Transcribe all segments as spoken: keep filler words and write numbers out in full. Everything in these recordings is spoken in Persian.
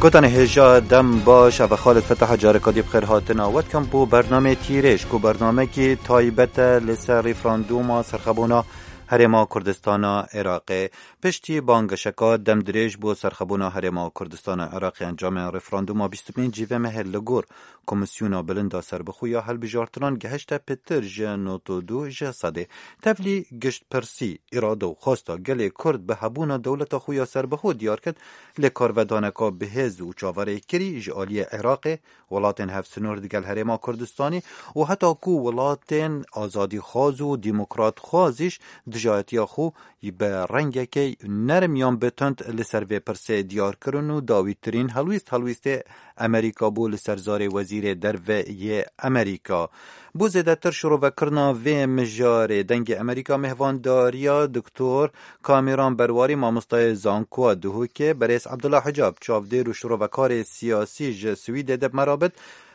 گوتن هجا دم باش و خالد فتح جار کدی بخیر هاتنا ود کم بو برنامه تیرش کو برنامه کی تایبت لسر ریفراندوم سرخبونا هرما کردستان عراق پشتی بانگشکا دم دریج بو سرخبونا هرما کردستان عراق انجام ریفراندوم بیست و پنج جیوه مهل لگور کمیسیونا بلندا سربخویا هل بجارتران گهشت پتر جنوتو دو جسده تفلی گشت پرسی اراده و خواستا گل کرد به هبونا دولت خویا سربخو دیار کد لکارودانکا بهز و چاوره کری جالی عراق ولاتن هفت سنور دیگل هرما کردستانی و حتی کو ولاتن آزادی خواز و دیموکرات خوازش دجایتی خو به رنگه که نرم یان بتند لسر و پرسه دیار کرن و داویترین هلویست هلویست امریکا بو لسر زار وزیر در و یه امریکا بو زیده تر شروع و کرنا و مجار دنگ امریکا مهوانداریا دکتور کامیران برواری مامستای زانکوا دهو که بریس عبدالله حجاب چاودیر و شروع و کار سیاسی جسوی دب مرابط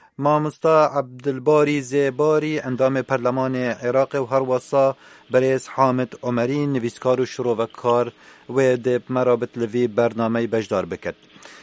مامستا عبدالباری زیباری اندام پرلمان عراق و هر وصا بریس حامد عمری نویسکار و شروع و کار و دب مرابط لوی برنامه بجدار بکد.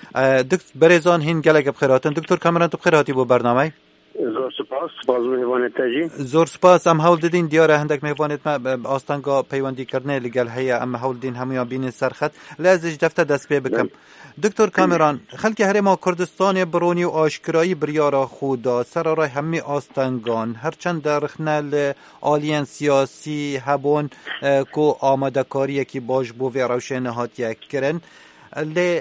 دکتر بریزان هین گلک بخیراتن. دکتر کامران تو بخیراتی بو برنامه؟ زور سپاس باز مهوانت تاجی. زور سپاس ام حول دین دیاره هندک مهوانت ما آستانگا پیوندی کرنه لگل هیا ام حول دین همیان بین سرخط لازج دفته دست پی بکم. دکتر کامران خلک هرما کردستان برونی و آشکرایی بریارا خودا سرارای همی آستانگان هرچند در رخنل آلین سیاسی هبون کو آماده کاری کی باش بو و روشن هات یک کرن لی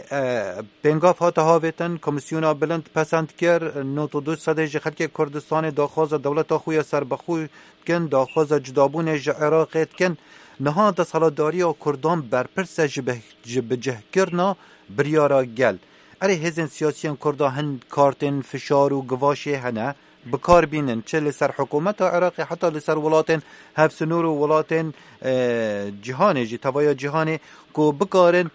بنگاف هات هاویتن کمیسیونا بلند پسند کر نوتو دو سده خلک کردستان داخواز دولت خوی سربخوی کن داخواز جدابون عراق کن نها دا سالاداری و کردان برپرس جبجه کرنا بریارا گل اره هزن سیاسیان کردا هن کارتن فشار و گواشه هنه بکار بینن چه لسر حکومت عراقی حتی لسر ولاتن هفت نور و ولاتن جهانه جی توایا جهانه کو بکارن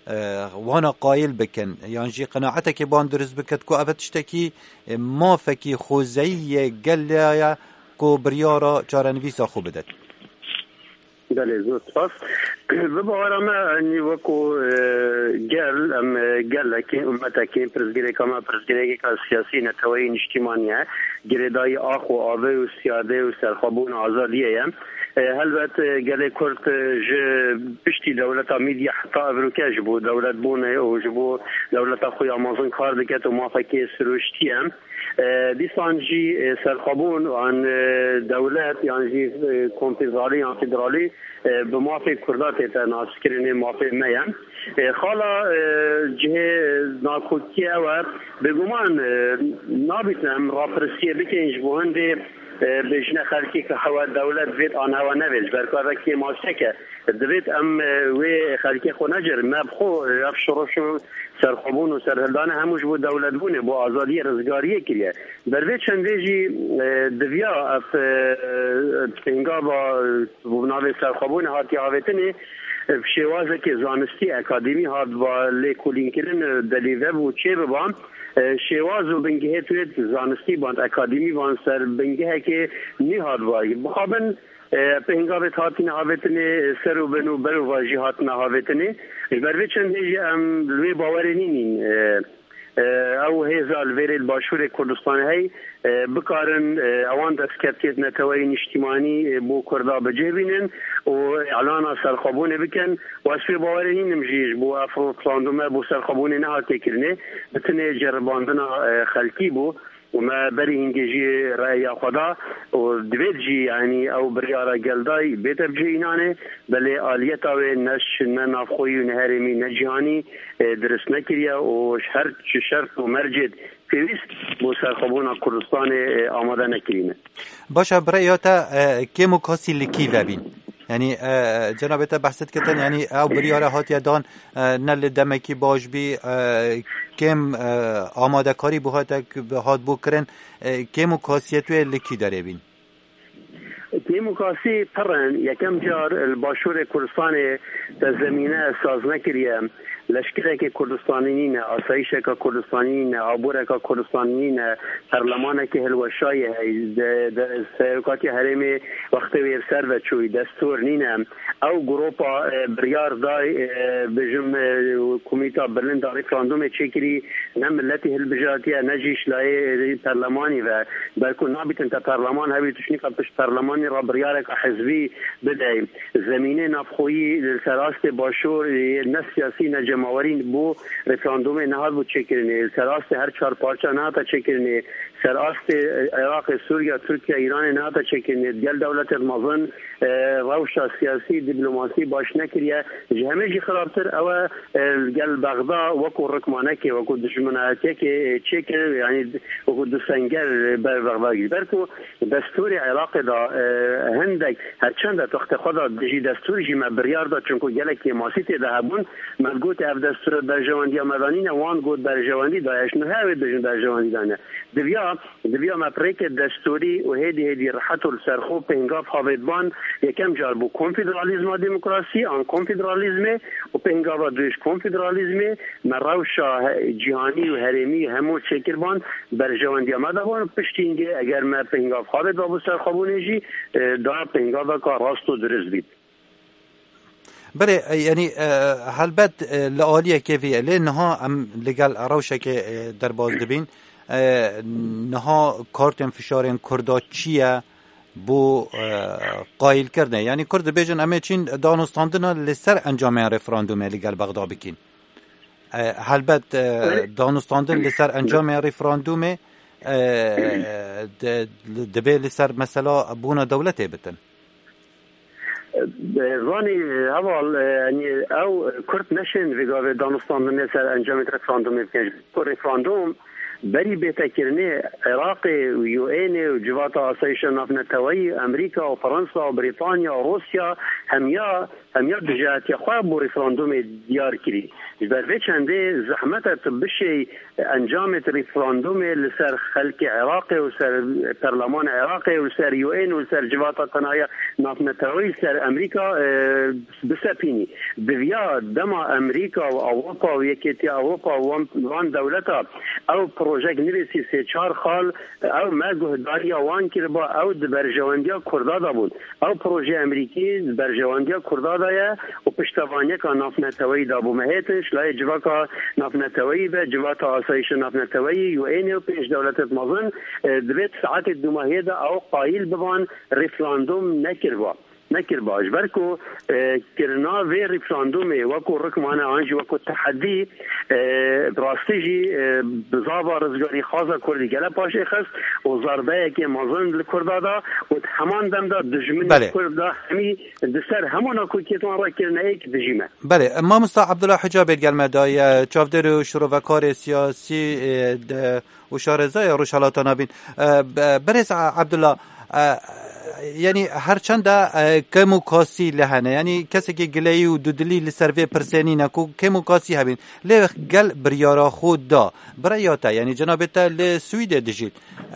وانا قایل بکن یعنی جی قناعته که بان درست بکد کو افتشتکی ما فکی خوزهی گل کو بریارا چارنویسا خوب بدد بله زود سپاس و باورم انی وکو گل ام گل که امت که پرزگیری کما پرزگیری که سیاسی نتوایی اجتماعیه گردای آخ و آوه و سیاده و سرخابون آزادیه هلبت گل کرد ج پشتی دولت میدی حتی افریقا جبو دولت بونه و جبو دولت خوی آمازون کار دکت و موافقه سروشتی هم دیسان جی سرخابون وان دولت یعنی جی کنفدرالی یا فدرالی به موافق کردات تناس کرنه موافق میان خالا جه ناکوتی اور بگمان نابیتم راپرسیه بکنج بوهنده بجنه خلکی که هوا دولت وید آن هوا نویج برکار که ماسته که دوید ام وی خلکی خو نجر مبخو اف شروع سرخوبون و سرهلدان هموش بود دولت بونه با آزادی رزگاریه کریه بروی چنده جی دویا اف پینگا با بناوی سرخوبون هاتی هاویتنی شوازه که زانستی اکادمی هاد با لیکولین کرن دلیوه بود چه ببان شواز و بنگه توید زانستی باند اکادمی باند سر بنگه که نی هاد وای بخوابن پینگا هاتین هاویتنی سر و بنو برو واجی هاتن هاویتنی بروی چنده جی ام لوی باوری نینین او هزال ویرل باشور کردستان هی بکارن اوان دست کتیت نتوای اجتماعی بو کردا بجه بینن و اعلان سرخابونه بکن و اسفی باوری نمجیش بو افرو پلاندومه بو سرخابونه نه تکرنه بتنه جرباندنا خلکی بو وما بري هنجي رأي خدا ودبيجي يعني أو بريارة جلداي بيتبجينانه بل آليته ونش نافخوي ونهارمي نجاني درس نكريا وشرط شرط ومرجد فيست بوسرخبونا كردستان آماده نكرينه. باشا برياتا كيمو كاسي لكي وابين يعني جنابتا بحثت كتن يعني او بريارة هات يدان نل دمكي باش بي كم آماده کاری به هات بکرن که مکاسیتوی لکی داره بین که مکاسی پرن یکم جار الباشور کردستان در زمینه ساز نکریه لشکره که کردستانی نه آسایش که کردستانی نه آبوره که کردستانی نه پارلمان که هلوشای در سرکاتی حریم وقت ویر سر و چوی دستور نینه او گروپا بریار دای بجم کمیتا برلین داری فراندوم چکری نه ملتی هلبجاتی نجیش لای پارلمانی و بلکه نابیتن تا پارلمان هبی تشنیف پش پارلمانی را بریار که حزبی بده زمینه نفخویی سراست باشور نه سیاسی نه جماورین بو رفراندوم نهاد بود چکرنی سراست هر چهار پارچه نهاد چکرنی سراست عراق سوریا ترکیه ایران نهاد چکرنی دیل دولت مازن روشا سیاسی دیپلماسی باش نکریه همه جی خرابتر او گل بغدا وکو رکمانه که وکو دشمناتی که چکر یعنی وکو دسنگر بر بغداگی برکو دستور عراق دا هندک هرچند تخت خدا دجی دستور جی مبریار دا چونکو گلکی ماسیت ده هبون ملگوت اف دستور برجواندی مدانی وان گود برجواندی دایش نه هاوی دجن برجواندی دانه دویا دویا مپریک دستوری و هدی هدی راحت و سرخو پنگاف حاویدبان یکم جار بو کنفدرالیزم و دموکراسی آن کنفدرالیزم و پنگاوا دویش کنفدرالیزم مروشا جهانی و هرمی همو چکربان برجواندی مدوان پشتینگه اگر ما پنگاف حاوید و بو سرخوبونیجی دا پنگاوا که راست و درست بید بله یعنی هلبت لعالیه کیفیه لی نها ام لگل روشه که در باز دبین نها کارتن فشارن کردا چیه بو قایل کرده یعنی کرد بیجن امه چین دانستاندنا لسر انجام رفراندومه لگل بغدا بکین هلبت دانستاندن لسر انجام رفراندومه دبی لسر مثلا بونا دولته بتن رانی اول یعنی او کرد نشین ویگاوی دانستاندن لسر انجام رفراندومه بکن رفراندوم بری بتکرنه عراق و یو این و جوات آسایش نافنتوایی امریکا و فرانسا و بریتانیا و روسیا همیا همیا بجهتی خواه بو رفراندوم دیار کری بروی چنده زحمت بشه انجام رفراندوم لسر خلق عراق و سر پرلمان عراق و سر یو این و سر جوات تنایا نافنتوایی سر امریکا بسپینی دویا دما امریکا و اوروپا و یکیتی اوروپا و وان دولتا او پروژه نویسی سه چهار خال او ما گهداری وان کرد با او برجواندیا کردادا بود او پروژه امریکی برجواندیا کردادا یا و پشتوانیه که نافنتوایی دا بو مهیتش لای جواکا نافنتوایی به جواتا آسایش نافنتوایی یو این و پیش دولت مازن دویت ساعت دو ماهی دا او قایل بوان رفراندوم نکر با نکر باش برکو کرنا وی رفراندومه وکو رکمانه آنجی وکو تحدی راستیجی بزاوا رزگاری خوازا کردی گله پاشه خست و زرده که مازن لکردادا و همان دم دا دجمن بله. کردا همی دستر همون اکو کتوان را کرنه ایک دجیمه بله ما مستا عبدالله حجاب گلمه دای چافدر و شروع سیاسی و شارزای روشالاتانا بین برس عبدالله یعنی هرچند کمو کاسی لهنه یعنی کسی که گلی و دودلی لسروی پرسینی نکو کمو کاسی هبین لی گل بریارا خود دا برایاتا یعنی جنابتا لسوید دجید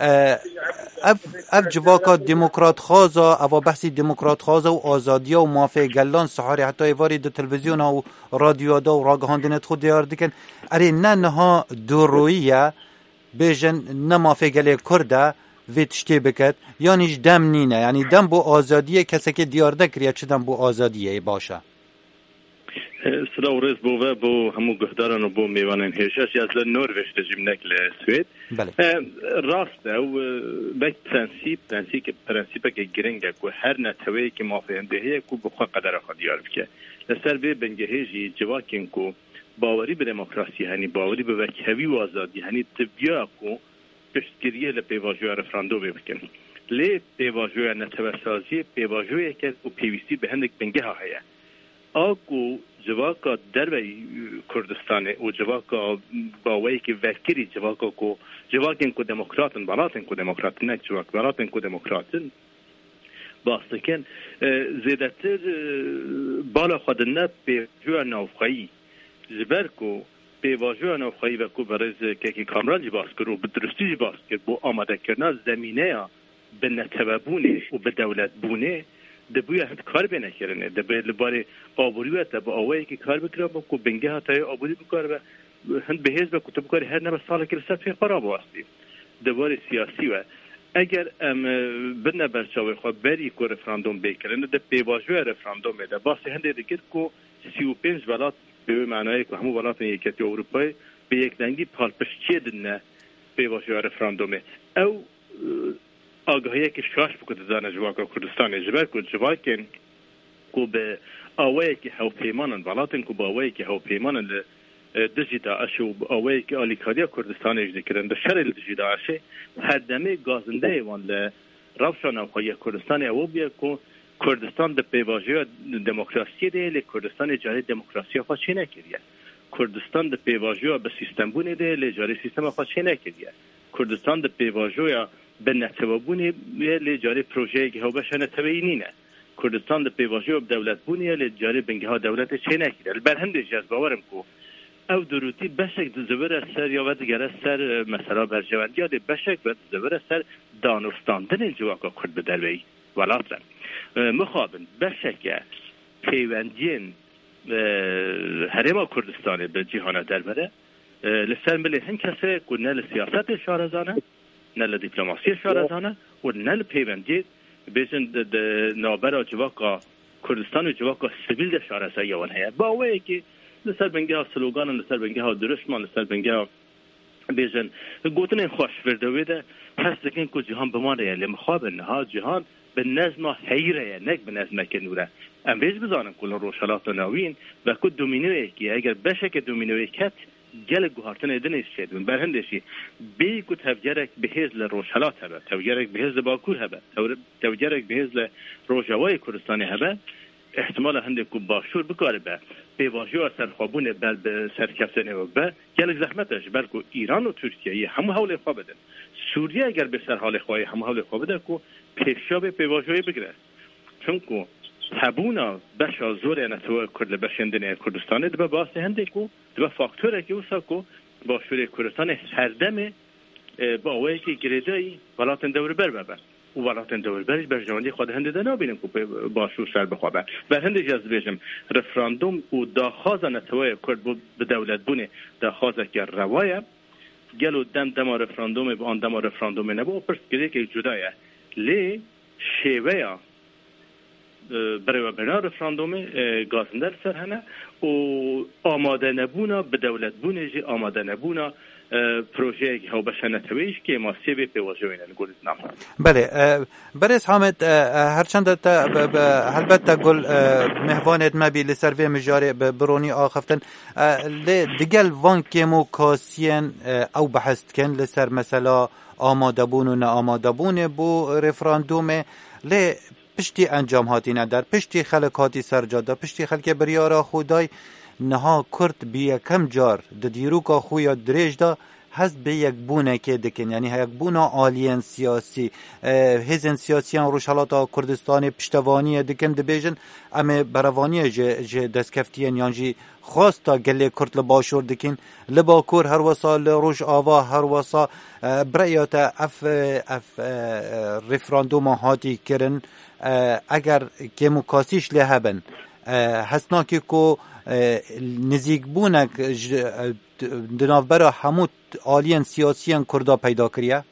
اف اف جواکا دموکرات خوازا او بحثی دموکرات خوازا و آزادیا و موافق گلان سحاری حتی ایواری دو تلویزیون و رادیو دا و راگهاندنت خود دیار دیکن اری نه نها دو رویه بیجن نه موافق گلی کرده وی تشتی بکد یعنیش دم نینه یعنی دم بو آزادیه کسی که دیار دکریه چه دم بو آزادیه باشه سلام ورز بو و بو همو گهداران و بو میوانن هیشش از نروژ رژیم نکل سوید راست او بک پرنسیپ پرنسیپ پرنسیپ که گرنگه که هر نتوی که مافهم دهیه که بخوا قدر خود دیار بکه لسر به بنگهیجی جواکین که باوری به دموکراسی هنی باوری به وکهوی و آزادی هنی تبیا که پشتگیریه لپیواجوی رفراندوم بکن لی پیواجوی نتوسازی پیواجوی که او پیویستی به هندک بنگه ها هیا آگو جواکا در کردستان و جواکا باوی که وکری جواکا کو جواکن کو دموکراتن براتن کو دموکراتن نه جواک براتن کو دموکراتن باستکن زیادتر بالا خودنه پیواجوی نوفقی جبرکو پیواجوی نوفقی و کو برز که که کامران جی باز کرد و بدرستی جی باز کرد بو آماده کردن زمینه به نتوابونه و به دولت بونه دبوی هند کار بینه کرنه دبی لباره آبوریت دب آوایی که کار بکره با کو بنگه ها تای آبوری بکره هند بهز به کتب کاری هر نبا سال که رسد فی خراب واسطی دباره سیاسی و اگر ام بدنا برچاوی خو بری کو رفراندوم بکرن د پیواژو رفراندوم ده باسی هند دیگر کو سی و پنج ولات به معنای که همو ولات یکیتی اروپای به یک دنگی پالپشچی دنه پیواژو رفراندوم او آگاهی که شاش بکد دانه جواکا کردستان جبر کد جواکن کو به آوایی که هاو پیمانن ولاتن کو با آوایی که هاو پیمانن دجی داعش و آوایی که آلیکاریا کردستان اجده کرن ده شر دجی داعشه هر دمه گازنده وان ل روشان اوخوی کردستان او بیا که کردستان ده پیواژه دموکراسی ده لی کردستان جاری دموکراسی خواه چه نکریه کردستان ده پیواژه به سیستم بونه ده لی جاری سیستم خواه چه نکریه کردستان ده پیواژه به نتبه بونه لی جاری پروژه که هاو بشه نتبه اینینه کردستان ده پیواژه به دولت بونه لی جاری بنگه ها دولت چه نکریه برهنده جز باورم که او دروتی بشک زبر سر یا ود گره سر مثلا برجوندی یا بشک ود زبر سر دانستاندن جواکا کرد بدروی ولاتر مخابن بشک پیوندین هرما کردستان به جهان درباره لسر ملی هن کسی که نه لسیاست شارزانه نه لدیپلوماسی شارزانه و نه لپیوندی بیشن نابرا جواکا کردستان و جواکا سیویل ده شارزه یوان هیا باوی که لسر بنگه ها سلوگان لسر بنگه ها درشمان لسر بنگه ها بیشن گوتن خوش فردوی ده پس دکن که جهان بمانه یه لمخواب نها جهان به نظم حیره نک به نظم کنوره ام بیش بزانم کلن روشالات نوین و که دومینوی که اگر بشه که دومینوی کت گل گوهارتن ادنیس شدون برهندشی بی که تفجرک بهز لروشالات هبه تفجرک بهز لباکور هبه تفجرک بهز لروجوای کردستانی هبه احتمال هنده که باشور بکاره به پیواژه سرخوابونه بل به سرکفتنه و به گلک زحمتش بلکه ایران و ترکیه همو حول خواه بدن سوریه اگر به سر حال خواهی همو حول خواه بده که پیشا به پیواژه بگره چون که تبونا بشا زور نتوه کرد بشندنه کردستانه دبا باسه هنده که دبا فاکتوره که اوسا که باشور کردستان هردمه با اوهی که گریدهی ولاتن دور بر ببن و ولاتن دور برش برجواندی خود هنده ده نابینم که باشور سر بخوابه بر هنده جز بیشم رفراندوم و داخوازه نتوه کرد به دولت بونه داخوازه که روایه گلو دم دم رفراندوم به آن دم رفراندوم نبو پرس گریه که جدایه لی شیوه برای بنا رفراندوم گازندر سر هنه و آماده نبونا به دولت بونه جی آماده نبونا پروژه که بشه نتویش که ما سی بی پیواژه وینن گلید نام بله برس حامد هرچند تا البته گل مهوانت مبی لسروی مجاری برونی آخفتن دیگل وان کیمو کاسین او بحثت کن لسر مثلا آماده بون و نه آماده بون بو رفراندوم لی پشتی انجام هاتی ندار پشتی خلقاتی سرجاده پشتی خلق بریارا خودای نها کرد بی کم جار د دیروکا خویا دریج دا هست به یک بونه که دکن یعنی یک بونه آلین سیاسی هزن سیاسیان روشالاتا کردستان پشتوانی دکن دبیجن اما بروانی جه دستکفتین یعنی خواستا گله کرد لباشور دکن لباکور هر وصا لروش آوا هر وصا برایات اف اف رفراندوم هاتی کرن اگر که مکاسیش لهبن هستناکی که نزیک بونک دنابرا همو آلین سیاسیان کردا پیدا کریه؟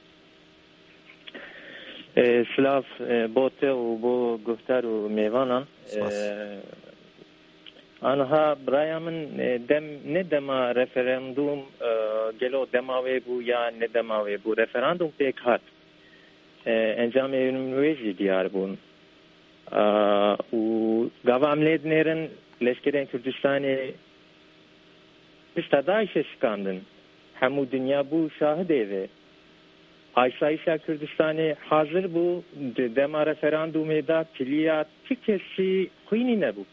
سلاف بوته و بو گفتار و میوانان آنها برای من دم ندما رفراندوم گلو دماوی بو یا ندماوی بو رفراندوم پیک هات انجام نویجی دیار بون و گوام لید نیرن لشکرین کردستانی پشت داعش شکاندن همو دنیا بو شاهد ایوه آیسایشا کردستانی حاضر بو دما رفراندومی دا کلیات چی کسی خوینی نبو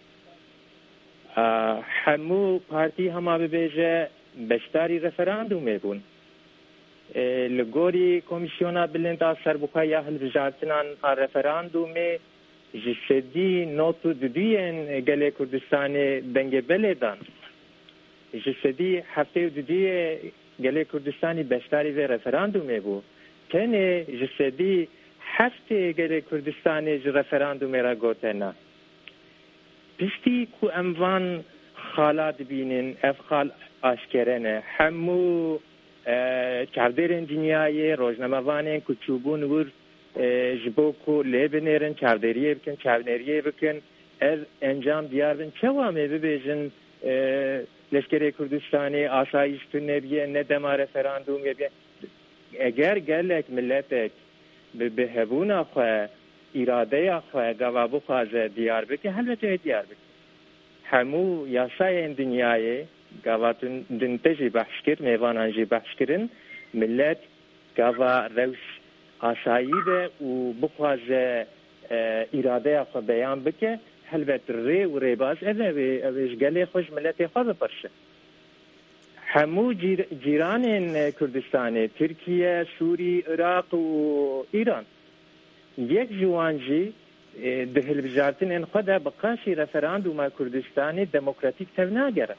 همو پارتی هما ببیجه بشتاری رفراندومی بون لگوری کمیسیونا بلندا سربوکای اهل بجارتنان رفراندومی جسدی نوتو ددیین گله کردستانی دنگ بلیدان جسدی هفته ددی گله کردستانی بشتاری و رفراندومی بو کنه جسدی هفته گله کردستانی ج رفراندوم را گوتنا پشتی کو اموان خالات بینن اف خال آشکرنه همو چاودرین دنیای روزنامه‌وانه کو چوبون ور جبو کو لبنرن چاودریه بکن چاودریه بکن از انجام دیار بن چوامه ببیجن لشکر کردستانی آسایش نبیه نه دم رفراندوم بیه اگر گلک ملتک به هبونا خو اراده خو گوابو خواز دیار بکه البته دیار بکه همو یاسای دنیای گواتون دنتجی بحث کرد میوانانجی بحث کردن ملت گوا روش آسایی به و بخواز اراده خو بیان بکه البته ری و ریباز اوه اوش گله خوش ملت خو بپرشه همو جیر جیران کردستان ترکیه سوری عراق و ایران یک جوانجی ده هلبجارتن ان خدا بقاشی رفراندوم کردستانی دموکراتیک توناگره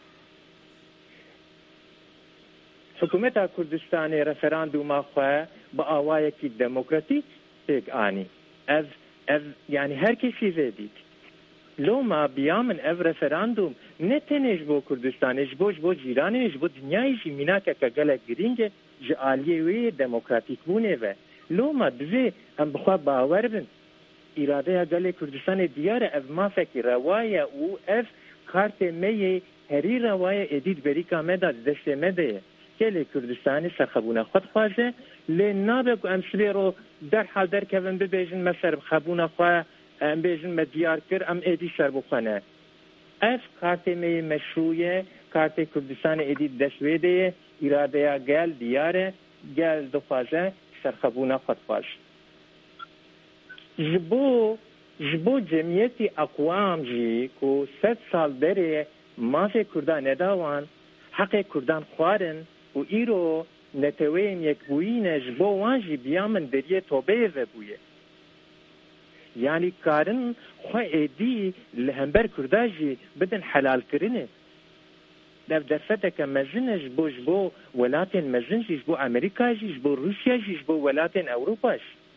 حکومت کردستانی رفراندوم خو با آوایکی دموکراتیک یک آنی از از یعنی هر کسی زدید لو ما بیامن اف رفراندوم نه تنش بو کردستانش بوش بو جیرانش بو دنیایش مینا که گله گرینگ جالیه وی دموکراتیک بونه و لو ما دوی ام بخوا باور بن اراده گله کردستان دیار اف ما فکر روایه او اف کارت می هری روایه ادید بریکا مداد دست مده گله کردستانی سرخبونه خود خوازه لنابق امسلی رو در حال در کون ببیجن مثلا خبونه خواه ام بیجن مدیار کر ام ایدی سر بخونه اف کارت می مشروعه کارت کردستان ایدی دشویده اراده گل دیاره گل دخوازه سرخبونه خود خواز جبو جبو جمعیتی اقوام جی کو ست سال بره مافی کردان نداوان حق کردان خوارن و ایرو نتوین یک بوینه جبو وانجی بیامن دریه توبه و بویه یعنی کارن خو ایدی لهمبر کرداجی بدن حلال کرنه در درفته که مزنش بو جبو ولاتن مزنش جبو امریکا جبو روسیا جبو ولاتن اوروپاش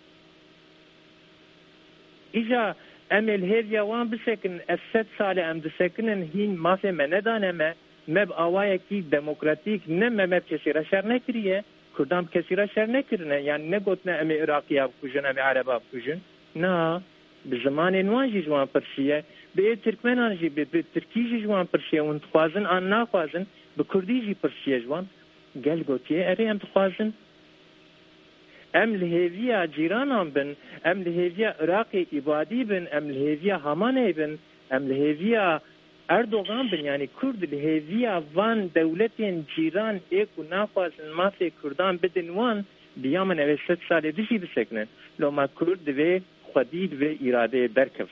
ایجا امل هیویا وان بسکن الست سال ام دسکنن هین مافی مندانه ما مب آوائه کی دموکراتیک نم مب کسی را شر نکریه کردام کسی را شر نکرنه یعنی نگوتنه ام عراقی ها بکوژن ام عرب ها بکوژن نه به زمان نوانجی جوان پرشیه به ترکمنان جی به ترکی جوان پرشیه و انتخوازن آن ناخوازن به کردی جی پرشیه جوان گل گوتیه اره ام تخوازن ام لهویا جیرانان بن ام لهویا عراقی عبادی بن ام لهویا همانه بن ام لهویا اردوغان بن یعنی کرد لهویا وان دولتین جیران ایک و ناخوازن مافی کردان بدن وان بیامن اوه ست سال دیشی بسکنن لو ما کرد و خدید و اراده درکف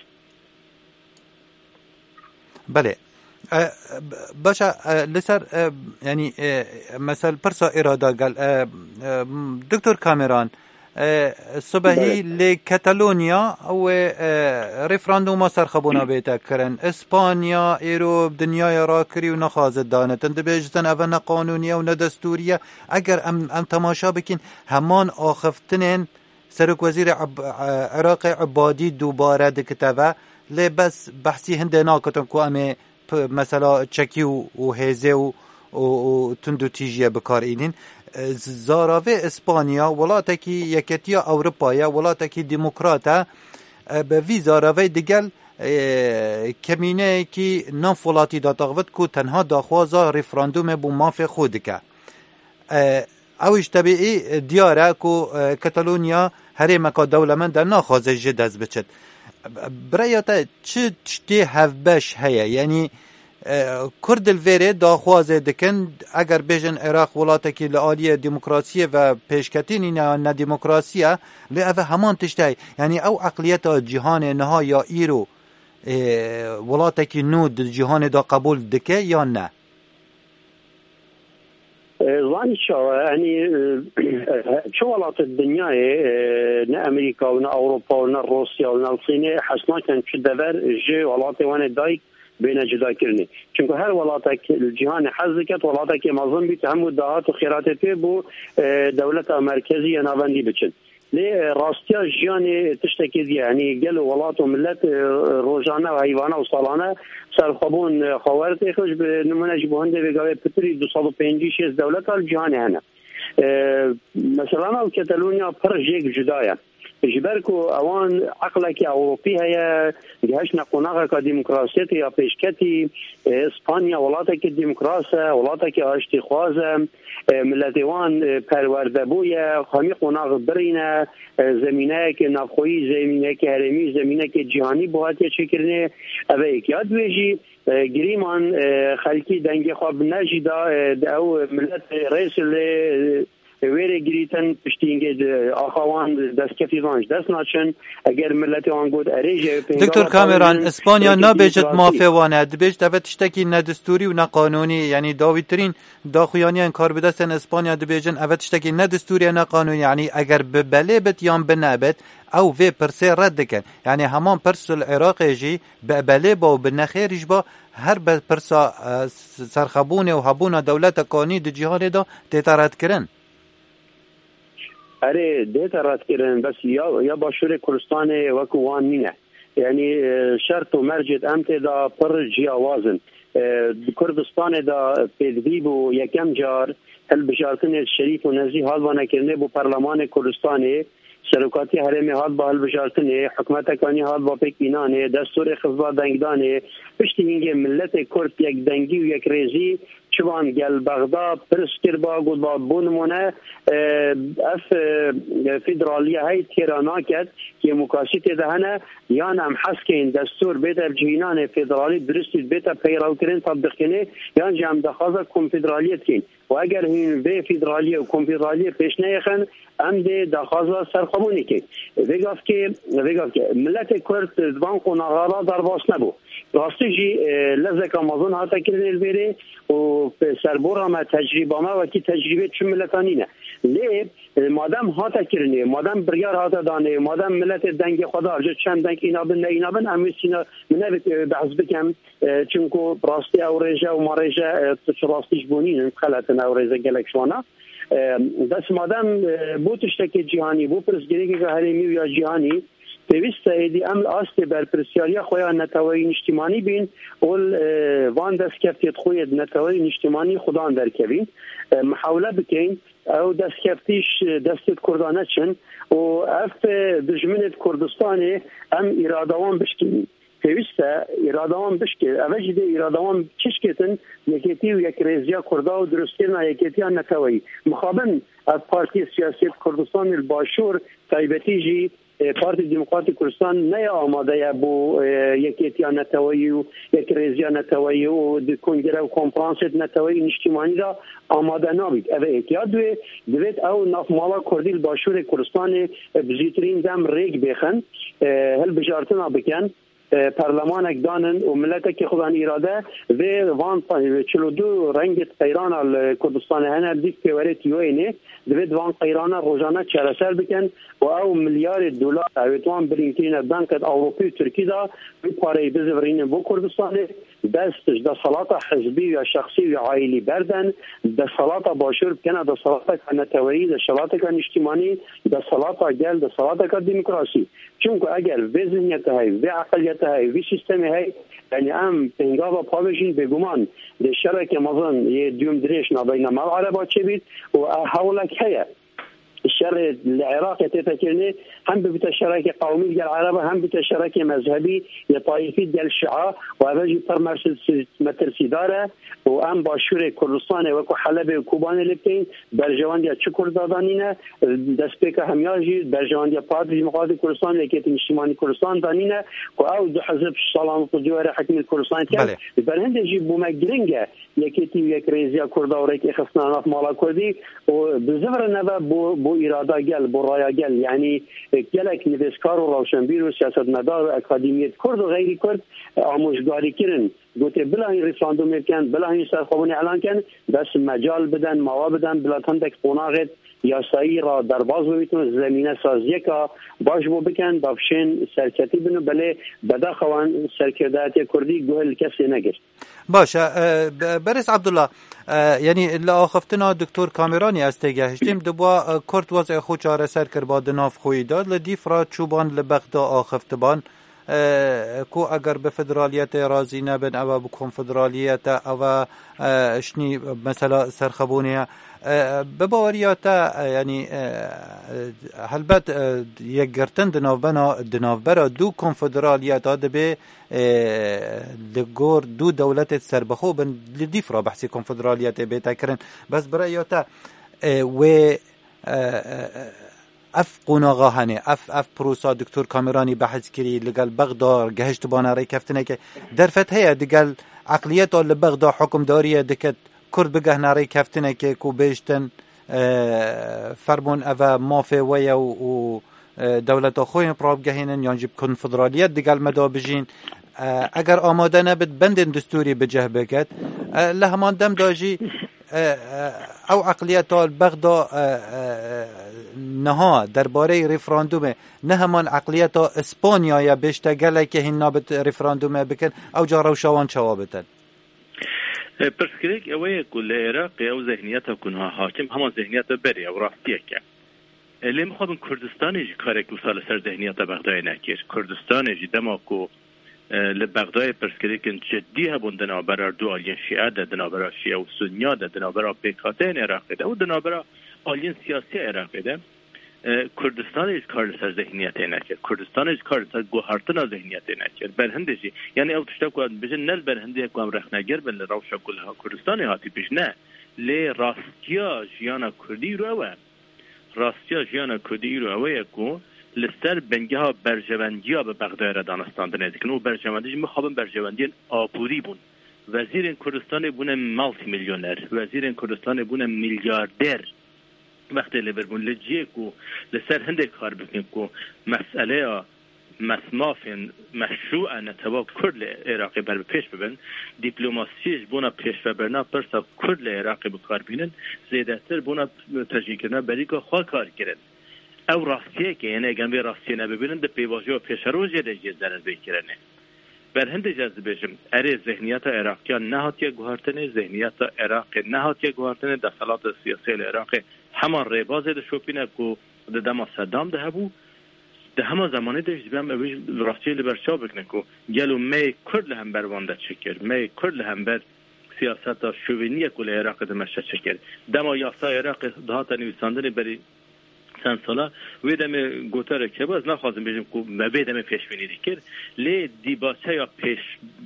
بله باشا لسر يعني مثلا برسا إرادة قال دكتور كاميران صبحي لكتالونيا أو ريفراندوم سرخبونا بيتا كرن إسبانيا إيرو بدنيا راكري ونخاز الدانة تندبيجتن أفنا قانونية وندستورية أجر أم, أم تماشا بكين همان آخفتنين سرك وزير عب عراقي عبادي دوباره دكتابه لبس بحثي هندنا كتن كو أمي مثلا چکی و هزه و, و تندو تیجیه بکار اینین زاراوه اسپانیا ولاتکی یکتیا اوروپایا ولاتکی دموکراتا به وی زاراوه دیگل کمینه کی ناف ولاتی دا تغوت کو تنها داخوازا رفراندوم بو ماف خود که اوش طبیعی دیاره کو کتالونیا هره مکا دولمند در ناخوازه جدز بچد برایتا چه چتی هفبش هیا یعنی کرد الویره داخوازه دکن اگر بیجن عراق ولاتکی لعالی دموکراسی و پیشکتینی نه دموکراسیه لیوه همان تشتی یعنی او اقلیت جهان نها یا ایرو ولاتکی نود جهان دا قبول دکه یا نه زانی شو يعني شو ولات الدنيا نا امريكا ونا اوروبا ونا روسيا ونا الصين حسنا كان في دبر جي ولات وانا دايك بين جدا كرني چونكو هر ولاتك الجهان حزكت ولاتك معظم بيتهم دهات وخيرات بو دولة مركزية نافندي بچن لی راستیا جیانی تشتکی دی یعنی گل ولات و ملت روزانه و حیوانه و سالانه سرخبون خوارت خوش به نمونه جبهنده بگاوه پتری دویست و پنجاه و شش دولت ها جهانی هنه مثلا او کتالونیا پر جیگ جدایه جبرکو اوان عقلك اوروبي هي جهش نقوناغا كديمقراطيه يا بيشكتي اسبانيا ولاتك الديمقراطيه ولاتك اشتخاذ ملتوان پروردبويا خامي قوناغ برينا زمينه که نفخوی زمینه که هرمی زمینه که جهانی بوهاتی چکرنه اوه اکیاد ویجی گریمان خلکی دنگ خواب نجیدا او ملت رئیس ویره گریتن پشتینگه آخوان دست کفیوانش دست ناچن اگر ملت آنگود اریجه دکتر کامران اسپانیا نبیجت مافوانه دبیجت اوه تشتکی ندستوری و نقانونی یعنی داویترین داخویانی انکار بدستن اسپانیا دبیجن اوه تشتکی ندستوری نقانونی یعنی اگر ببله بت یا بنابت او وی پرسه رد کن یعنی همان پرس العراق جی ببله با و بنخیرش با هر پرسا سرخبونه و هبونه دولت کانی د جهان دا تیتارت کرن اره دیتا رد کردن بس یا یا باشور کردستان وکوان نینه یعنی شرط و مرجت امت دا پر جیاوازن کردستان دا پیدویب و یکم جار هل بشارتن شریف و نزی حال وانه کرنه بو پرلمان کردستان سرکاتی حرم حال با هل بشارتن حکمت کانی حال با پیکینانه دستور خفضا دنگدانه پشتی هنگه ملت کرد یک دنگی و یک ریزی چوان گل بغداد پرسکر با گود با بونمونه اف فدرالیه های تیرانا کد که مکاشیت دهنه یان هم حس که این دستور بیتا جهینان فدرالی درستید بیتا پیراو کرن تطبیق کنه یان جام دخوازه کنفدرالیت کن و اگر هین به فدرالیه و کنفدرالیه پیش نیخن هم ده دخوازه سرخبونی که ویگاف که ویگاف که ملت کرد دوان قناغارا در باس نبو راستی جی لزک آمازون ها تکرین البیره و سربور ما تجربه ما و کی تجربه چون ملتانی نه لی مادام ها تکرینه مادام برگار ها دانه مادام ملت دنگ خدا جو چند دنگ اینا بن اینا بن امیسینا من بحث بکم چونکو راستی اوریجه و ماریجه راستی جبونین خلات اوریجه گلکشوانا دست مادام بو تشتکی جهانی بو پرسگیری که هرمی یا جهانی پیوسته ایدی عمل آست بر پرسیاری خویا نتوایی نشتیمانی بین اول وان دست کفتیت خوید نتوایی نشتیمانی خدا اندر کبین محاوله بکن او دست کفتیش دستت کردانه چن و اف دجمنت کردستانی ام ایرادوان بشکنی پیوسته ایرادوان بشکن اوجه ده ایرادوان چشکتن یکیتی و یک ریزیا کردا و درستیرنا یکیتی ها نتوایی مخابن از پارتی سیاسیت کردستان الباشور تایبتی جی پارتی دموکراتی کردستان نه آماده بو یکیتی نتوایی و یک ریزیا نتوایی و کنگره و کنفرانس نتوایی نشتیمانی را آماده نبود. اوه احتیاط دوی دوید او نافمالا کردی الباشور کردستان بزیترین دم ریگ بخن هل بجارتنا بکن پارلمان اقدانن و ملت که خودان ایراده و وان چلو دو رنگ قیران کردستان هنر دیک که ورد یوینه دوید وان قیران روزانه چرسل بکن و او میلیارد دلار اویتوان برینکین بانک اوروپی ترکی دا پاره بزورین بو کردستان دستش دا صلاة حزبی یا شخصی یا عائلی بردن دا صلاة باشور بکنه دا صلاة نتوایی دا صلاة اجتماعی دا صلاة گل دا صلاة دموکراسی چونکه اگر به ذهنیت های به عقلیت های به سیستم های یعنی ام پنگاه و پاوشین بگمان ده شرک مزن یه دیوم دریش نبین مال عربات چه بید و حولک هیا الشر العراق تتكلني هم بتشارك قومي ديال العرب هم بتشارك مذهبي لطائفي ديال الشيعة وهذا فرمارس مثل سيداره وام باشور كردستان وكو حلب وكوبان لبتين برجوان ديال شكر دادانينا دسبيك همياجي برجوان ديال بارتي ديمقراطي كردستان لكيت اجتماعي كردستان دانينا او دو حزب سلام الجوهري حكم كردستان كان برهند يجيب بومجرينجا لكيت يك ريزيا كردا وريك خصنا ناف مالا كردي وبزفر نبا بو اراده گل بو رایا گل یعنی گلک نویسکار و روشنبیر و سیاستمدار و اکادمیت کرد و غیری کرد آموزگاری کردن گوته بلاهی رفراندوم کن بلاهی سرخوانی اعلان کن بس مجال بدن موا بدن بلاتن دک قناغت یاسایی را در باز ببیتون زمینه سازی که باش بو بکن بافشین سرکتی بنو بله بداخوان سرکردات کردی گوهل کسی نگشت. باشه برس عبدالله یعنی لاخفتنا دکتر کامرانی استگهشتیم دبوا کرد وضع خو چاره سر کر با دناف خوی داد لدیف را چوبان لبغدا آخفتبان کو اگر به فدرالیت راضی نبن او به کنفدرالیت او شنی مثلا سرخبونیه به باوریات یعنی هلبت یک گرتن دناوبنا دناوبرا دو کنفدرالیت داده به لگور دو دولت سربخو بن لدیف را بحثی کنفدرالیت به تکرن بس برایات و اف قناغا هنه اف اف پروسا دکتر کامرانی بحث کری لگل بغدار گهشت باناری کفتنه که در فتحه دگل عقلیت ال بغداد حکم داریه دکت کرد بگه ناری کفتنه که کو بیشتن فرمون اوا مافه ویا و دولت خوین پراب گهینن یعنی کنفدرالیت دگل مدا بجین اگر آماده نبود بندن دستوری بجه بکد لهمان دم داجی او عقلیت ال بغداد نها درباره رفراندوم نه همان عقلیت اسپانیا یا بیشتر گله که هن نابت رفراندوم بکن او جا روشوان چوابتن پرسکریک اوه کل عراق او ذهنیت کنها حاکم همان ذهنیت بری او راستیه که لی مخوابن کردستان جی کاره که سال سر ذهنیت بغداد نکیر کردستان جی دما کو لبغداد پرسکریک جدی هبوندنا برار دو آلین شیعه ده دنابرا شیعه و سنیا ده دنابرا پیکاتین عراق ده و دنابرا آلین سیاسی عراق ده کردستان ایز کار سر ذهنیت نکرد کردستان ایز کار سر گوهرتنا ذهنیت نکرد برهنده جی یعنی او تشتا که بجن نل برهنده که هم رخ نگر بل روشا کلها کردستان هاتی پیش نه لی راستیا جیانا کردی رو اوه راستیا جیانا کردی رو اوه یکو لستر بنگه ها برجوندی ها به بغداد را دانستانده نزدیکن و برجوندی جی مخوابن برجوندی آبوری بون وزیر کردستان بونه مالتی میلیونر وزیر کردستان بونه میلیاردر وقتی لبربون لجیه کو لسر هنده کار بکن کو مسئله مسمافین مشروع نتوا کرد عراقی بر پیش ببین دیپلماسیش بونا پیش ببرنا پرسا کرد عراقی بکار بینن زیده تر بونا تجیه کرنا بری که خواه کار کرد او راستیه که یعنی اگر بی راستیه نببینن ده پیواجه و پیش روز یه جیز درن بکرنه بر هند اجازه بشم اره ذهنیت عراقیان نهاتیه گوهرتنه ذهنیت عراق نهاتیه گوهرتنه دخلات سیاسی عراق همان ریبازه ده شوپینه که ده دما صدام ده هبو ده همان زمانه ده جبیم اویش راستیه لبرشا بکنه که گلو می کرد لهم بروانده چکر می کرد لهم بر سیاست شوینیه که عراق ده مشه چکر دما یاسا عراق دهات نویساندنی بری چند ساله ویدم گوتره که باز نخواستم بگم که مبیدم پیش بینی دیگر لی دیباچه یا پیش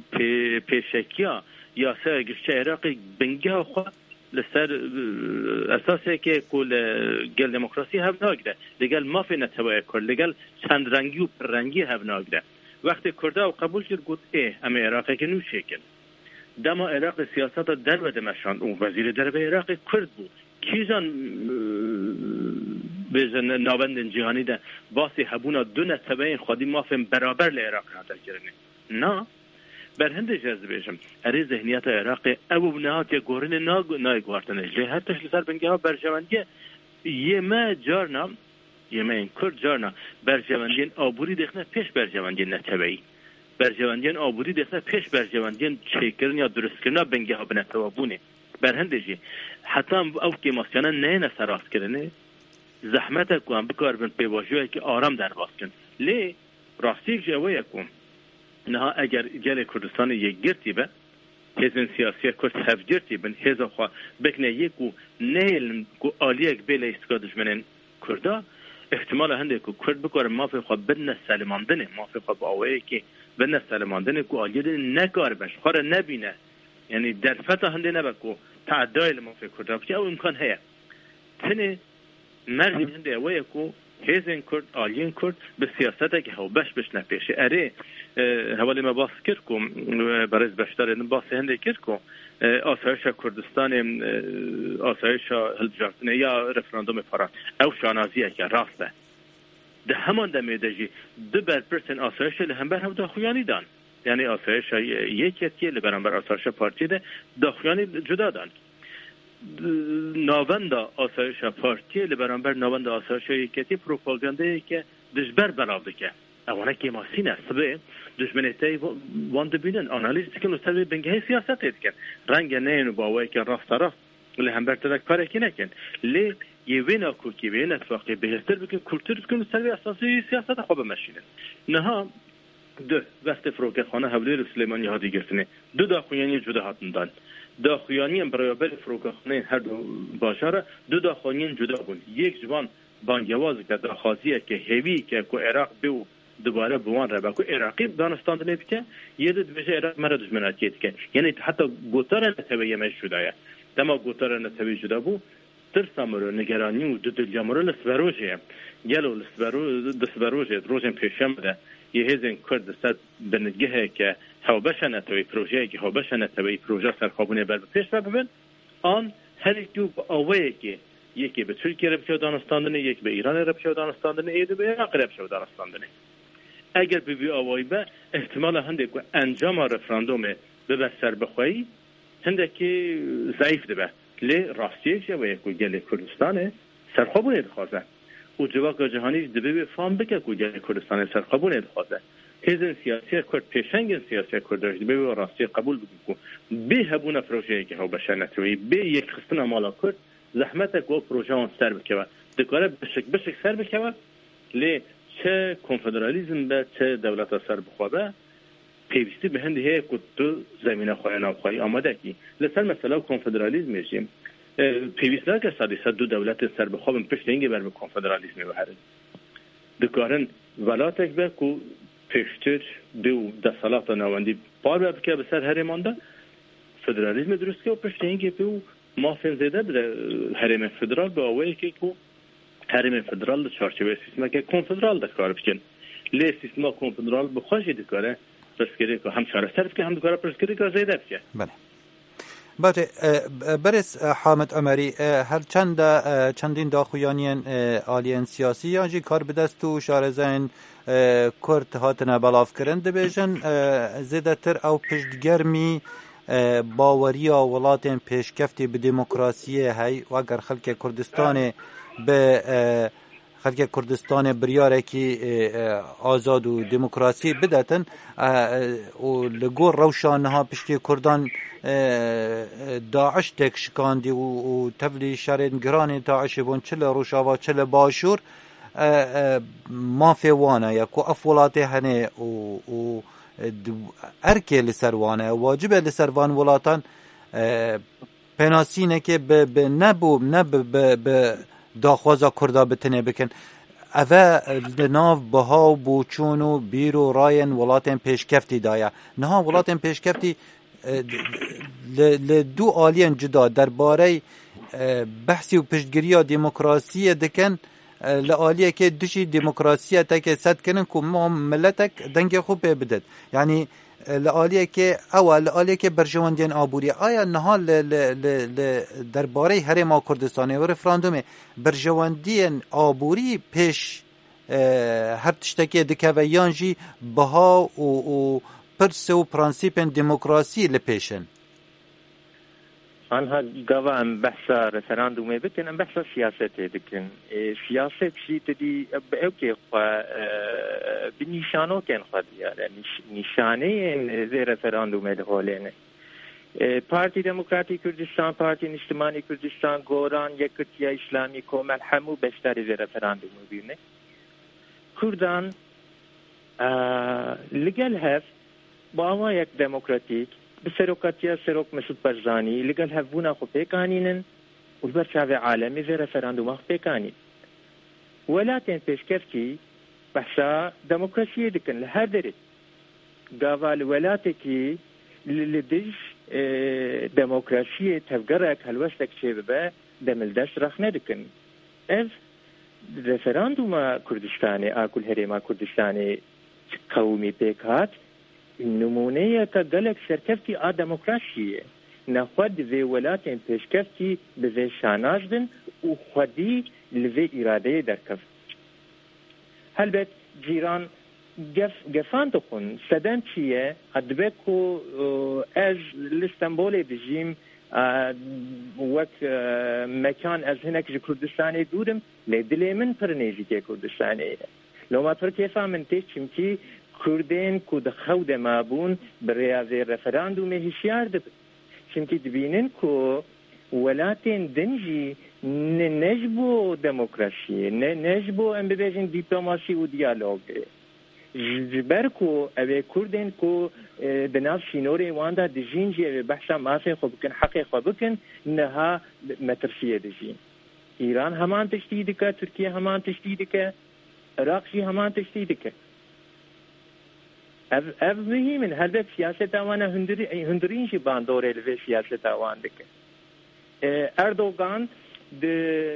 پیشکیا یا سه گشته عراقی بنگه خود لسر اساسه که کل گل دموکراسی هم ناگده لگل مافی نتوای کرد لگل چند رنگی و پر رنگی هم ناگده وقتی کرده و قبول کرد گفت ای اما عراقی که نوشه کن دما عراق سیاست در بده مشان اون وزیر در به عراق کرد بود کیزان بزن ناوند جهانی ده باسی هبونا دو نتبین خودی مافیم برابر لعراق حاضر کرنه نه بر هند اجازه بشم اره ذهنیت عراق او نهات یا گورن نای گوارتنه لی هر تشل سر بنگه ها برجواندیه یه ما جارنا یه ما این کرد جارنا برجواندین آبوری دخنه پیش برجواندین نتبعی برجواندین آبوری دخنه پیش برجواندین چه کرن یا درست کرن بنگه ها بنتوابونه بر هند جی حتی او که ماسیانا نه نسراس کرنه زحمت کوام بکار بن پیواجوه که آرام در باز کن لی راستی جوه کوم نه اگر جل کردستان یک گرتی به هزن سیاسی کرد هف گرتی بن هزا خوا بکنه یکو نیل کو آلیک بیل استقاد دشمنن کردا احتمال هنده کو کرد بکار مافی خوا بدن سلماندنه مافی خوا باوی که بدن سلماندنه کو آلیک نکار بش خاره نبینه یعنی در فتا هنده نبکو تعدای مافی کردا که او امکان هیا تنه مردی هنده اوه کو هزین کرد آلین کرد به سیاسته که هاو بش بش نپیشه اره حوالی ما باس کرد کم برای بشتر باس هنده کرد کم آسایش کردستان آسایش هلجارتنه یا رفراندوم فرات او شانازیه که راسته ده همان دمیده جی دو برپرسن آسایش لهمبر هم داخویانی دان یعنی آسایش یکیتیه لبرانبر آسایش پارتی ده داخویانی جدا دان ناوند آسایش پارتی لبرانبر ناوند آسایش یکیتی پروپاگاندایی که دشبر بلاده که اوانه که ماسین است به دشمنیتی وان دبینن آنالیز کن و سر بنگه سیاست کن رنگ نه باوی که راست راست لی هم برترک کاری که نکن لی یه وینا کوکی وینا اتفاقی بهتر بکن کلتور کن و سر اساسی سیاست خوب ماشینه نه دو وقت فروکه خانه حولی سلیمانی ها دیگرتنه دو داخویانی جدا هاتندان داخویانی هم برابر فروکه خانه هر دو باشاره دو داخویانی جدا بون یک جوان بانگوازی که داخوازیه که هیوی که کو عراق بیو دوباره بوان را کو عراقی دانستان نبیته یه دو بشه عراق مرا دشمناتیت که یعنی حتی گوتار نتویه مش شده تما گوتار نتویه جدا بو ترسامرو نگرانی و دو دلجامرو لسبروجه گلو لسبرو دسبروجه روزن پیشم ده یه هزین کرد دستد بنگه که هوا بشه نتوی پروژه که هوا بشه نتوی پروژه سرخابونه بر پیش ببین آن هر یک آوایی که یکی به ترکیه ربشه دانستاندنه یک به ایران ربشه دانستاندنه ایدو به عراق ربشه دانستاندنه اگر به بی آوایی به احتمال هنده که انجام رفراندوم به سر بخواهی هنده که ضعیف ده لی راستیش و یک گل کردستانه سرخابونه دخوازه و جواک جهانی دبی به فهم بکه که گل کردستان سرخابونه دخوازه هزین سیاسی کرد پیشنگین سیاسی کرد داشت دبی به راستی قبول بگو به هبونه پروژه که هوا بشه نتوی به یک خستن مالا کرد زحمت کو پروژه اون سر بکوه دکاره بشک بشک سر بکوه لی چه کنفدرالیزم به چه دولت سر بخواه پیوستی به هنده هی که دو زمینه خواهی نابخواهی آماده کی لسر مثلا کنفدرالیزم میشیم پیوستی ها که سادیسه دو دولت سر بخواه پشت اینگه بر به کنفدرالیزم بهره دکارن ولاتک به که پشتر دو دستالات نواندی پار بکه به سر هره مانده فدرالیزم درست که و پشت اینگه به مافین زیده بده حرم فدرال به آوه که که حرم فدرال ده چارچوه سیستما که کنفدرال ده کار بکن لی سیستما کنفدرال بخواهی ده کاره پرسکری که هم چاره سرف که هم ده کاره پرسکری که زیده بکن بله باشه برس حامد عمری هر چند چندین داخویانین آلین سیاسی یا جی کار بدست و شارزین کرد هاتنه بلاف کرند بیشن زیده تر او پشتگرمی باوری ولاتن پیشکفتی به دموکراسی هی و اگر خلک کردستان به خلک کردستان بریاره کی آزاد و دموکراسی بداتن و لگور روشانها پشتی کردان داعش تک شکاندی و تبلی شرین گران داعش بون چل روشاوا چل باشور ما فیوانه یا کو افولاته هنه و ارکه لسروانه واجبه لسروان ولاتان پناسینه که به نبو نب به داخوازا کردا بتنه بکن اوه ناف بها بوچون و بیر و راین ولاتن پیشکفتی دایا نها ولاتن پیشکفتی لدو آلین جدا درباره بحثی و پشتگیری دموکراسی دکن لآلیه که دوشی دموکراسی تک صد کنن که ما ملتک دنگ خوب بدد یعنی لآلیه که اول لآلیه که برجواندین آبوری آیا نها درباره حرم کردستان و رفراندوم برجواندین آبوری پیش هر تشتکی دکه و یانجی بها و پرس و پرانسیپ دموکراسی لپیشن آنها قوام بحثا رفراندومه بکن ام بحثا سیاسته دکن سیاست شی تدی اوکی خوا بنیشانو کن خوا دیاره نشانه زی رفراندومه دهولینه پارتی دموکراتی کردستان پارتی نشتمانی کردستان گوران یکتیا اسلامی کومل همو بشتری زی رفراندومه بیونه کردان لگل هف با اما یک دموکراتیک بسروقاتیا سروق مسعود برزانی لقال هفونا خو بيقانين والبرشاوي عالمي في رفراندوم خو بيقانين ولكن بيشكفتي بحثا ديمقراطيه دكن لهدرت قاval ولاتكي لديش ديمقراطيه تفقرك هلوستك شبه دملدش رخنه دكن اف رفراندوم كردستاني اكل هريما كردستاني قومي بيكات نمونه که گلک سرکفتی آ دموکراسیه نخود وی ولاتین پیشکفتی به وی شاناجدن و خودی لوی اراده درکف هلبت جیران گف گفان دخون سدن چیه ادبکو از لستنبول دجیم وەک مەکان ئەز هەنێک ji کوردستانê دوورم lê dilê min pir nêzîkê Kurdistanê ye. Loma pir kêfa min tê çimkî Kurdên ku di xew de mabûn bi rêya vê referandumê hişyar dibin. Çimkî dibînin ku welatên din jî ne ji bo demokrasiyê, ne ji bo em bibêjin dîplomasî û diyalogê. Ji ber ku ev ê Kurdên ku di nav şînorê wan da dijîn jî ev ê behsa mafê xwe bikin, heqê xwe bikin, niha metirsiyê dijîn. İran heman tiştî dike, Tirkiye heman tiştî dike, Iraq jî heman tiştî dike. Ev ev mühim in helbet siyaseta wan hundirîn jî bandorê li vê siyaseta wan dike. Erdogan di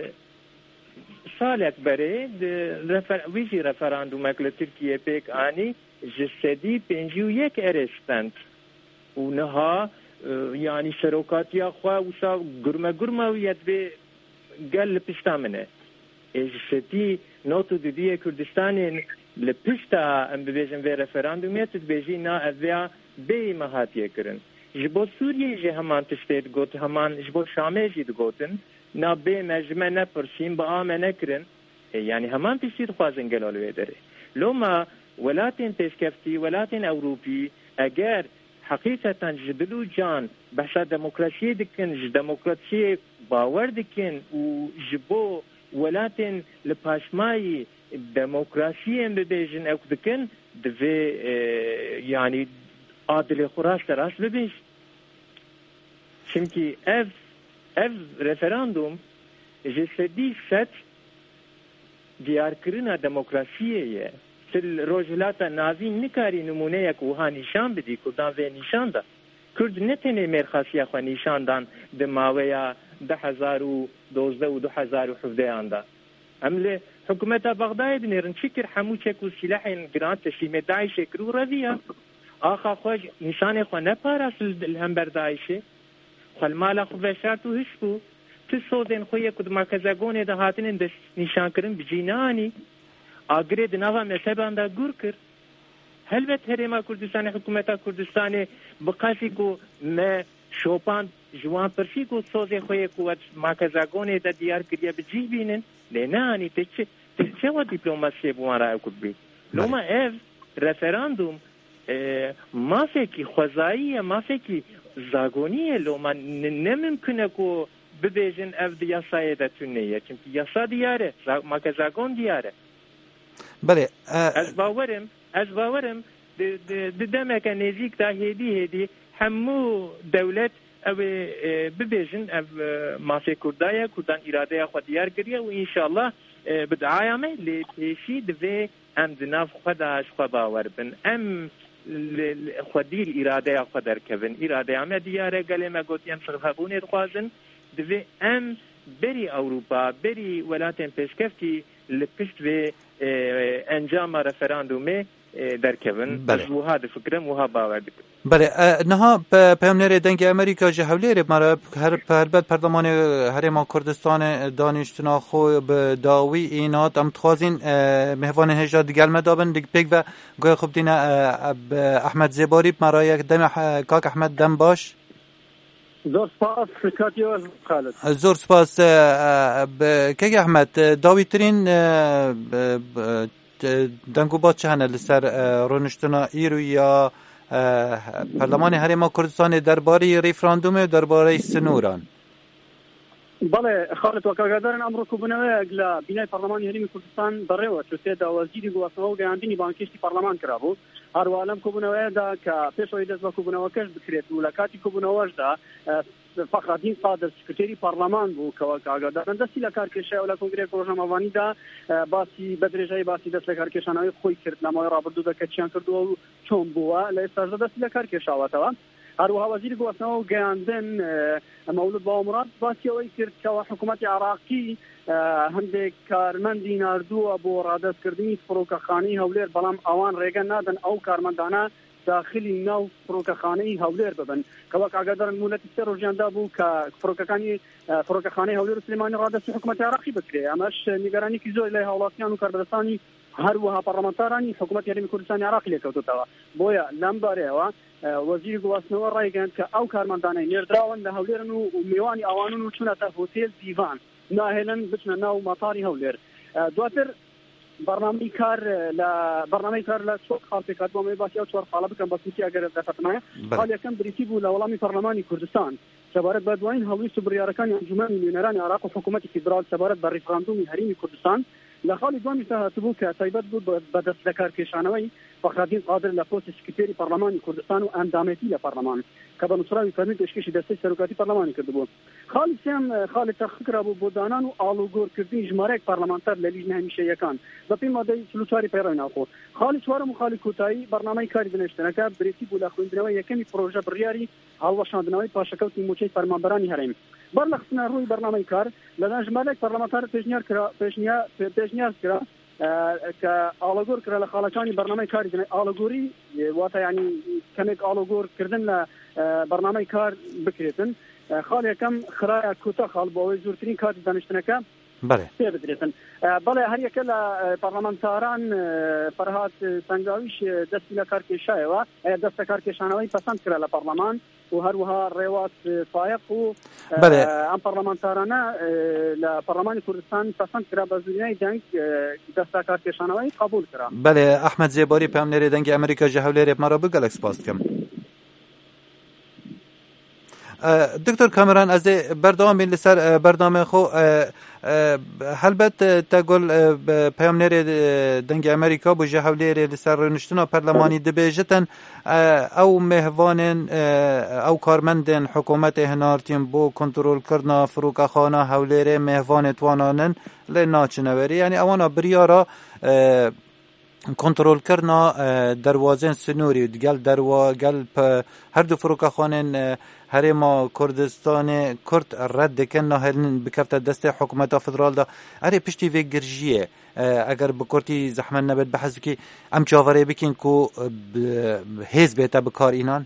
salek berê wî jî referandumek li Tirkiye pêk anî ji sedî pêncî û yek erê stend û niha yanî serokatiya xwe wisa gurme gurme wî yet vê gel li pişta min e. Ji sedî not û didiyê Kurdistanê li pişta em bibêjin vê referandumê tu dibêjî na ev vêya bêyî me hatiye kirin. Ji bo Sûriyê jî heman tiştê digot, heman ji bo Şamê jî digotin na bê me ji me nepirsîn, bi a me nekirin. Yani heman tiştî dixwazin gelo li wê derê. Loma welatên pêşkeftî, welatên Ewropî eger heqîqetan ji dil û can behsa demokrasiyê dikin, ji demokrasiyê bawer dikin û ji bo welatên li paşmayî demokrasiyê em bibêjin ew dikin, divê yani adilê xwe rast rast bibêj. Çimkî ev ev referandum ji sedî sed diyarkirina demokrasiyê ye. Sil rojhilata navîn nikarî numuneyek wiha nîşan bidî Kurdan vê nîşan da. Kurd ne tenê mêrxasiya xwe nîşandan di maweya du hezar û dozdeh û du hezar û hevdeyan da. Em li hikûmeta Bexdayê binêrin çi kir hemû çek û silahên giran teşîmê Daişê kir û reviya. Axa xwe nîşanê xwe neparast li hember Daişê. Xwe li mala xwe veşart û hiş bû. Ti sozên xwe ye ku di merkezagonê de hatinin dest nîşankirin bijî anî. Agirê di nava mezheban da gûr kir. Helbet herêma Kurdistanê, hikûmeta Kurdistanê biqasî ku me şopan ji wan pirsî ku sozê xwe ye ku merkezagonê de diyar kiriye bijî bînin. Lê neanî te çi çewa dîplomasiyê bi wan re ew bî. Loma ev referandum mafekî xwezayî ye, mafekî zagonî ye. Loma ne mimkin e ku bibêjin ev di yasayê de tune ye. Çimkî yasa diyar e, merkezagon diyar e. Belê ez bawerim ez bawerim di demeke nêzik da hêdî hêdî hemû dewlet ew bibêjin ev mafê Kurda ye, Kurdan îradeya xwe diyar kiriye û înşallah bi diaya me lê pêşî divê em di nav xwe de ji xwe bawer bin. Em xwedîr îradeya xwe derkevin. Îradeya me diyar e, gelê me gotiyen sirhebûnê dixwazin. Divê em berî Ewropa, berî welatên pêşkeftî li pişt vê encama referandumê derkevin. Ez wiha difikirim, wiha bawer dikim. Belê niha peyamnerê dengê Amerîka ji hewlêrê mara helbet perlemanê Herêma Kurdistanê danîştina xwe bi dawî înat em dixwazin mêvanên hêja digel me dabin pêk ve goya xwe bidîne Ehmed Zêbarî mara yek demê kak Ehmed dem baş. زۆر سپاس کاتی وەز خالد. زۆر سپاس کەک ئەحمەد داویترین دەنگ و باز چ هەنە لەسەر ڕۆنشتنا ئیر و یا پەرلەمانی هەرێما کوردستانê دەربارەی ڕیفراندومê و دەربارەی سنووران. بەڵێ خالد وەکاگادارن ئەمڕۆ کۆبوونەوەیەک لە بینای پەرلەمانی هەرێمی کوردستان بەڕێوە چوتێ داوازگیری گواستنەوە و گەیاندنی بانکشتی پەرلەمان کرابوو. هەروە لەم کۆبوونەوەیەدا کە پێشەوەی دەست بە کۆبوونەوەکەش بکرێت و لە کاتی کۆبوونەوەشدا فەخرەدین سادر سکرتێری پەرلەمان بوو کەوە کاگادارن دەستی لە کارکێشەیە و لە کۆنگرێک ڕۆژنامەوانیدا باسی بەدرێژایی باسی دەست لە کارکێشانەوەی خۆی کرد لە ماوەی ڕابردوودا کە چیان کردووە و چۆن بووە لە ئێستاشدا دەستی لە کارکێشاوەتەوە. هەروەها وەزیری گواستنەوە و گەیاندن مەولود باوەمڕاد باسی ئەوەی کرد کەوە حکوومەتی عێراقی هەندێک کارمەندی ناردووە بۆ ڕادەستکردنی فڕۆکەخانەی هەولێر بەڵام ئەوان ڕێگە نادەن ئەو کارمەندانە داخلی ناو فڕۆکەخانەی هەولێر ببن کەوە کاگادارن مولەتی سێ ڕۆژیاندا بوو کە فڕۆکەکانی فڕۆکەخانەی هەولێر و سلێمانی ڕادەستی حکوومەتی عێراقی بکرێ. ئەمەش نیگەرانێکی زۆر لای هاوڵاتیان و کاربەدەستانی هەروەها پەرلەمانتارانی حکوومەت یاریمی کوردستانی عراق لێکەوتوتەوە بۆیە لەم بارەیەوە وەزیری گواستنەوە ڕایگەاند کە ئەو کارمەندانەی نێردراون لە هەولێرن و میوانی ئەوانن و چوونەتە هۆتێل دیڤان ناهێنن بچنە ناو مەتاری هەولێر. دواتر برنامج کار ل برنامج کار ل چوار خال پێکات بۆ مێ باسی ئەو چوار خاڵە بکەم بەسوتی ئەگەر دەفەتمایە خاڵ یەکەم بریتی بوو لە وەڵامی پەرلەمانی کوردستان سەبارەت بە دوایین هەڵویست و بڕیارەکانی ئەنجومەنی نوێنەرانی عراق و حکوومەتی فیدرال سەبارەت بە ڕیفراندومی هەرێمی کوردستان لە خاڵی دومی هاتبوو کە تایبەت بوو بە دەست لە کارکێشانەوەی فەخرادین قادر لە پۆستی سکرتێری پەرلەمانی کوردستان و ئەندامەتی لە پەرلەمان کە بە نووسراوی فەرمی پێشکەشی دەستەی سەرۆکاتی پەرلەمانی کردبوو. خاڵی سێم خاڵی تەخکرا بوو بۆ دانان و ئاڵوگۆڕکردنی ژمارەیەک پەرلەمانتار لە لیژنە هەمیشەیەکان بەپێی مادەی چل و چواری پەیڕەوی ناوخۆ. خاڵی چوارم و خاڵی کۆتایی بەرنامەی کاری بنێشتنەکە بریتی بوو لە خوێندنەوەی یەکەمی پرۆژە بڕیاری هەڵوەشاندنەوەی پاشەکەوتی موچەی فەرمانبەرانی هەرێم. بەر لە خستنە ڕووی بەرنامەی کار لەدان ژمارەیەک پەرلەمانتار پێشنیار کرا پێشنیار کرا کە ئاڵەگۆڕ کرا لە خاڵەکانی بەرنامەی کاری ئاڵەگۆری واتە ینی کەمێک ئاڵەگۆڕکردن لە بەرنامەی کار بکرێتن. خاڵ یەکەم خراە کوتە خاڵ بۆ ئەوەی زۆرترین کاتی دانیشتنەکە پێ بدرێتن. بەڵێ هەر یەکە لە پەرلەمانتاران فەرهاد سەنگاویش دەستی لە کارکێشایەوە دەستە کارکێشانەوەی پەسەند کرا لە پەرلەمان و هەروەها ڕێوات فایق و ئەم پەرلەمانتارانە لە پەرلەمانی کوردستان پەسەند کرا بە زمینەی دەنگ دەستە کارکێشانەوەی قبول کرا. بەڵێ ئەحمەد زێباری پامنێرێ دەنگی ئەمریکا ژە هەولێرێ مەڕە بگەلێک سپاس بکەم. دکتۆر کامران ئەزێ بەردەوامین لەسەر بەردەوامێ خۆ هەلبەت تەگۆل پەیامنێرێ دەنگی ئەمریکا بۆ ژە هەولێرێ لەسەر ڕێنشتنەوە پەرلەمانی دەبێژتن ئەو مێهوانێن ئەو کارمەندێن حکوومەتێ هێنارتین بۆ کۆنتڕۆلکردنا فروکەخانە هەولێرێ مێهوانێ توانانن لێ ناچنەوەری یعنی ئەوانە بریارە کۆنتڕۆلکردنا دەواازێن سنووری گەل دەروا گەل هەردوو فروکەخانێن هەرێما کوردستانê کورد red dikin nahêlin bikevte destê hikûmeta federal da erê piştî vê girjiyê eger bi Kurtî zehmet nebêt bi hez bikî em çaverê bikin ku hêz bête bi kar înan.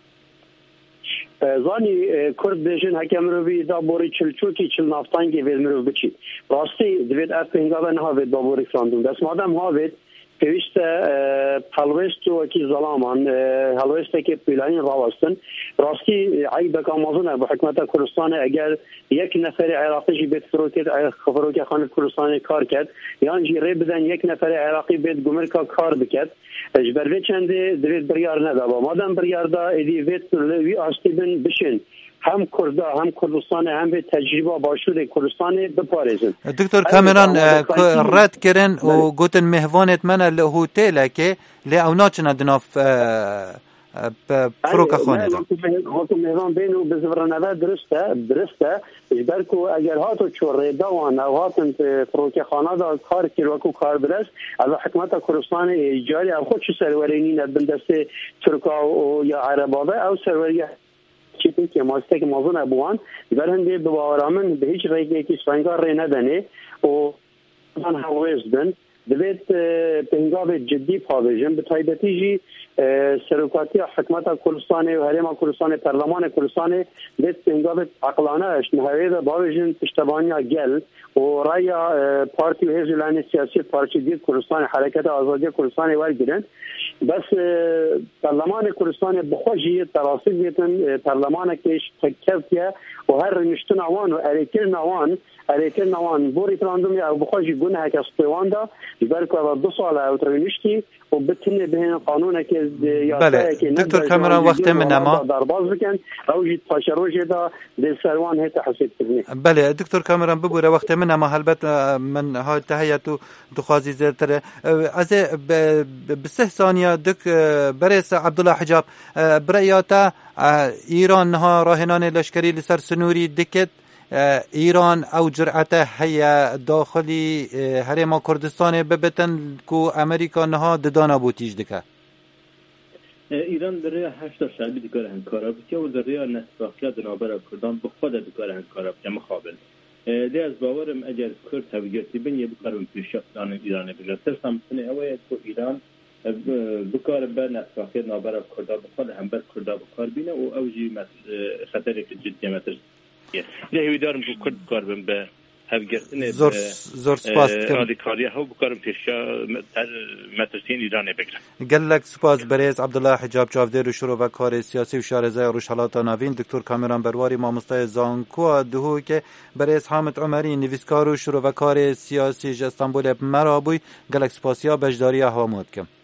Zanî Kurd bêjin heke mirovî da borî çilçokî çil naftangê vê mirov biçî. Rastî divêt ev pêngave nehavêt da borî xandûn. Destmadem havêt pêwîst e helwest û wekî zelaman helwestekê pîlanîn rawestin. Rastî eybeka mezin e bi hikûmeta Kurdistanê eger yek neferê Iraqî jî bêt firokexanê Kurdistanê kar ket yan jî rê bidin yek neferê Iraqî bêt gumirka kar biket ji ber vê çendê divêt biryar nedaba. Madem biryar da êdî vêt wî astî bin bişin hem Kurda hem Kurdistanê hem vê tecrüba başûrê Kurdistanê biparêzin. Doktor Kameran red kirin û gotin mehvanê me li hotêlekê lê ew naçine di nav firokexanê de. Mehvan bên û bizivrineve dirist e dirist e ji ber ku eger hato çorrêda wan ew hatin firokexana da kar kir wekû karbirez ev hikûmeta Kurdistanê carî ev xwe çi serwerînîne bin destê Tirka û ya Erebave ew serweriye çitin ki mastek mazun ebuan berhende bi bawaramın bi hiç rêgekî svengar rê nedenê û an hewêz bin divêt pêngavê ciddî pavêjin bi taybetî jî serokatiya hikûmeta Kurdistanê û herêma Kurdistanê Perlemanê Kurdistanê dêt pêngavê eqlane eş nihêvê de bavêjin piştevaniya gel û raya partî û hêzîlanê siyasî Parçîdîr Kurdistanê Hereketa Azadiya Kurdistanê wergirin bes Perlemanê Kurdistanê bixwe jî terasî bêtin perlemanekê kevtiye û her rêniştina wan û erêkirina wan erêkirina wan bo referandumê ew bixwe jî guneheke spêwan da ji ber ku ev du sala ew rêniştî û bitinê bihêne qanûnekê yasayekê Doktor Kameran wextê min nema derbaz bikin ew jî paşerojê da dê ser wan hête hesêbkirinê. Belê Doktor Kameran bibûre wextê min nema helbet min hat heyet û dixwazî zêrtir ez ê bi sih saniya dik berês Abdullah Hicab bireya te İran niha rahênanê leşkerî li ser Sinûrî dikit İran ew cirete heye daxilî herêma Kurdistanê bibitin ku Amerîka niha didana bû tîj dike. İran derya heşta şerbi dikare henkara bike û derya nesbakiya di navbera Kurdan bi xwe de dikare henkara bike mixabil. Lê ez bawerim eger Kurd hevgirtî bin yê bikarin pêşanê Îranê bigire. Tirsa min ew ye ku İran bikare be nesbakiya navbera Kurda bi xwe de hember Kurda bikar bîne û ew jî xeterekî ciddî me tir. Lê hêvîdarim ku Kurd bikar bin be هفگرتن زور زور سپاس رادیکالی ها بکارم پیشا مترسین ایران بگیرن. گلک سپاس بریز عبدالله حجاب چاودر و شروع و کار سیاسی و شارزه روشحالات ناوین دکتر کامران برواری مامستای زانکو دهو که بریز حامد عمری نویسکار و شروع و کار سیاسی استانبول مرابوی گلک سپاسیا بجداری هوامود کم.